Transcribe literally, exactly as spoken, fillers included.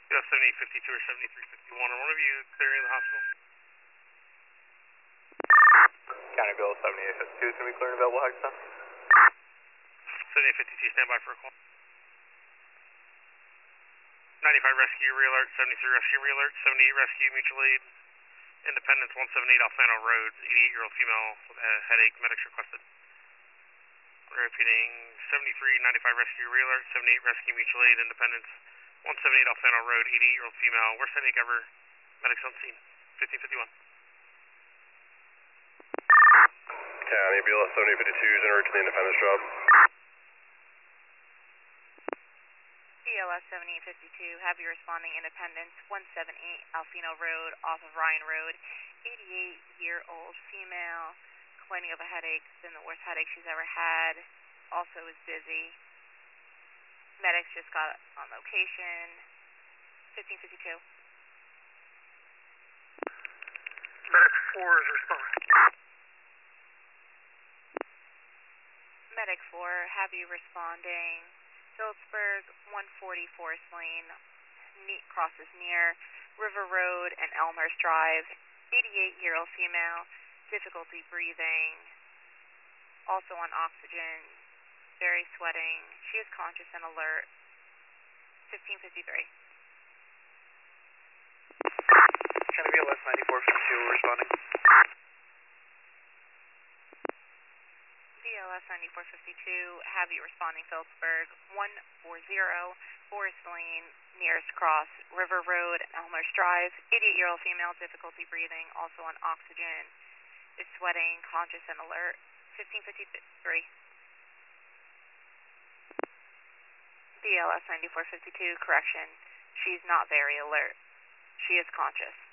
Yeah, seventy-eight fifty-two or seventy-three fifty-one. Are one of you clearing the hospital? County Bill seventy-eight fifty-two is going to be clearing available Hexton. seventy-eight fifty-two, stand by for a call. ninety-five rescue, re-alert, seventy-three rescue, re-alert, seventy-eight rescue, mutual aid, Independence, one seventy-eight Alfano Road, eighty-eight-year-old female with a headache, medics requested. Repeating, seventy-three ninety-five rescue, re-alert, seventy-eight rescue, mutual aid, Independence, one seventy-eight Alfano Road, eighty-eight-year-old female, worst headache ever, medics on scene, fifteen fifty-one. County B L S seventy-eight fifty-two is en route to the Independence job. B L S seventy-eight fifty-two, have you responding Independence, one seventy-eight Alfino Road, off of Ryan Road, eighty-eight-year-old female, complaining of a headache, it's been the worst headache she's ever had, also is busy. Medics just got on location, fifteen fifty-two. Medic four is responding. Medic four, have you responding, Phillipsburg, one forty Forest Lane, ne crosses near River Road and Elmhurst Drive, eighty-eight-year-old female, difficulty breathing, also on oxygen, very sweating, she is conscious and alert, fifteen fifty-three. County B L S ninety-four fifty-two responding. B L S ninety-four fifty-two, have you responding Phillipsburg, one forty Forest Lane, nearest cross, River Road, Elmhurst Drive, eighty-eight-year-old female, difficulty breathing, also on oxygen, is sweating, conscious and alert, fifteen fifty-three. B L S ninety-four fifty-two, correction, she's not very alert. She is conscious.